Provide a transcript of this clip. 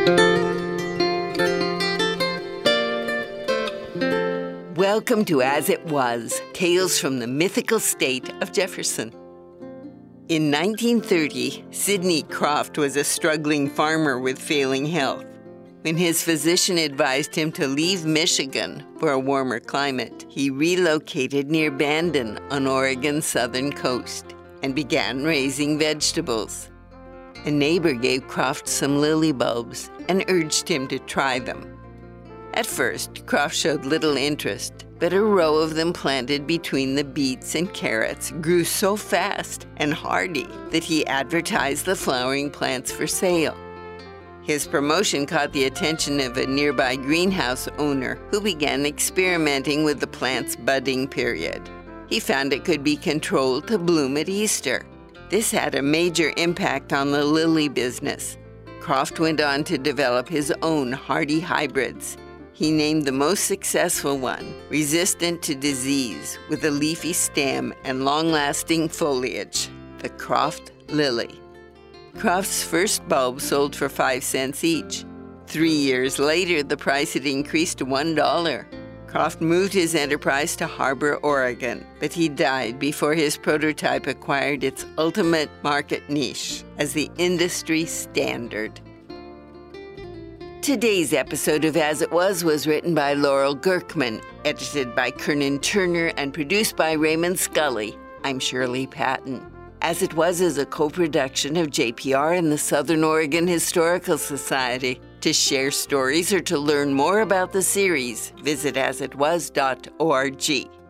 Welcome to As It Was, Tales from the Mythical State of Jefferson. In 1930, Sidney Croft was a struggling farmer with failing health. When his physician advised him to leave Michigan for a warmer climate, he relocated near Bandon on Oregon's southern coast and began raising vegetables. A neighbor gave Croft some lily bulbs and urged him to try them. At first, Croft showed little interest, but a row of them planted between the beets and carrots grew so fast and hardy that he advertised the flowering plants for sale. His promotion caught the attention of a nearby greenhouse owner who began experimenting with the plant's budding period. He found it could be controlled to bloom at Easter. This had a major impact on the lily business. Croft went on to develop his own hardy hybrids. He named the most successful one, resistant to disease, with a leafy stem and long-lasting foliage, the Croft lily. Croft's first bulb sold for 5 cents each. 3 years later, the price had increased to $1. Croft moved his enterprise to Harbor, Oregon, but he died before his prototype acquired its ultimate market niche as the industry standard. Today's episode of As It Was written by Laurel Gerkman, edited by Kernan Turner, and produced by Raymond Scully. I'm Shirley Patton. As It Was is a co-production of JPR and the Southern Oregon Historical Society. To share stories or to learn more about the series, visit asitwas.org.